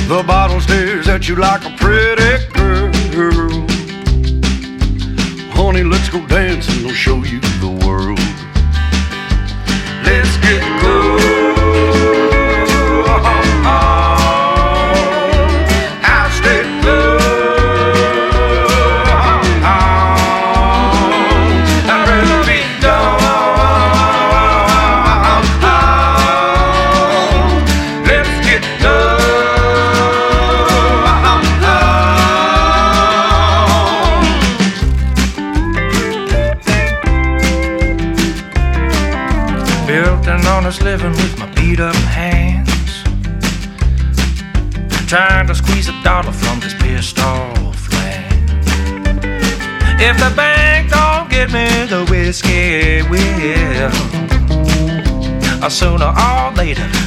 The bottle stares at you like a pretty girl. Honey, let's go dancing, I'll show you the world. Let's get low. I'll stay low. I'd rather be down. Let's get low. Built an honest living with my beat up hands, trying to squeeze a dollar from this pissed off land. If the bank don't get me, the whiskey will. Sooner or later